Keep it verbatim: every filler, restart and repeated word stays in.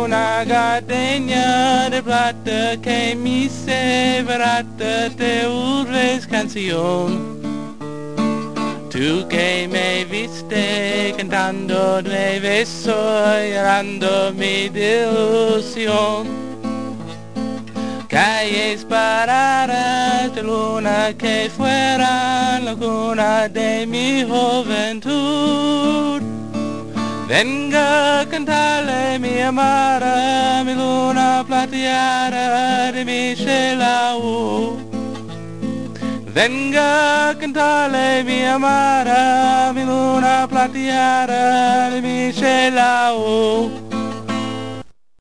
una gardenia de plata que mi severata te urres canción. Tú que me viste cantando nueve soy llorando mi ilusión. Calles paradas de luna que fueran la cuna de mi juventud. Venga a cantarle mi amada, mi luna plateada de mi Shelahu. Venga a cantarle mi amada, mi luna plateada de mi Shelahu.